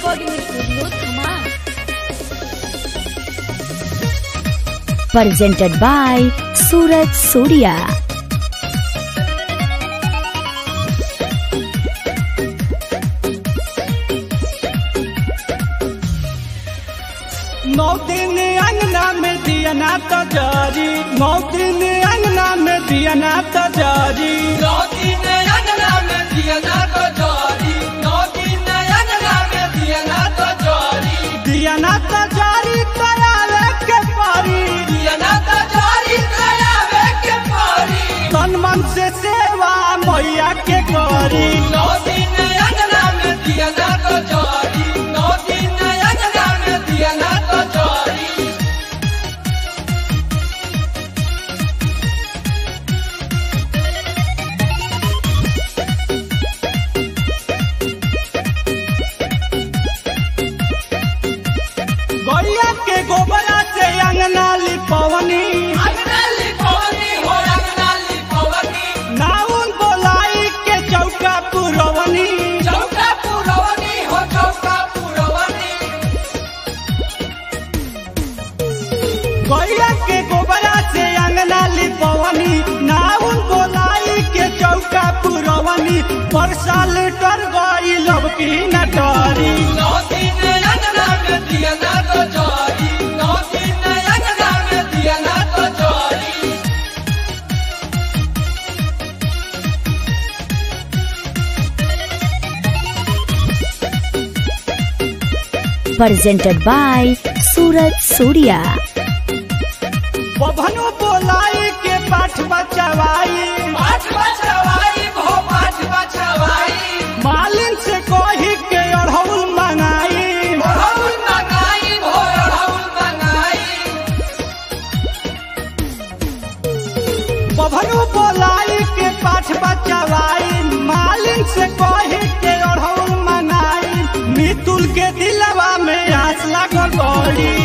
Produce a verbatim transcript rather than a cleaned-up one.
Recording studio Dhamaal. presented by Suraj Surya. नौ दिन अंगना में दिया ना तो जारी, नौ दिन अंगना में दिया ना तो जारी, नौ दिन अंगना में दिया ना तो जारी, नौ दिन अंगना में दिया ना तो जारी, दिया ना तो जारी करावे के पारी, दिया ना तो जारी करावे के पारी, तन मन से सेवा मैया के करी। नौ दिन अंगना में दिया ना तो जारी, नौ दिन अंगना में दिया ना तो जारी। गैया के गोबरा से अंगना लिपवनी, अंगना लिपवनी हो अंगना लिपवनी, नाउन बोलाई के चौका पुरवनी, चौका पुरवनी हो चौका पुरवनी, गैया के गोबरा से अंगना लिपवनी, नाउन बोलाई के चौका पुरवनी, परसाल डर गई लब की नटरी। नौ दिन अंगना में दिया ना तो जारी, नौ दिन अंगना में दिया ना तो जारी। Presented by Suraj Surya. बभनो बोलाई के पाठ बचवाई, पाठ बचवाई भो पाठ बचवाई, मालिन से कही के अढ़ौल मंगाई, अढ़ौल मंगाई भो अढ़ौल मंगाई, बभनो बोलाई के पाठ बचवाई, मालिन से कही के अढ़ौल मंगाई, मितुल के दिलवा में आस लागल बड़ी।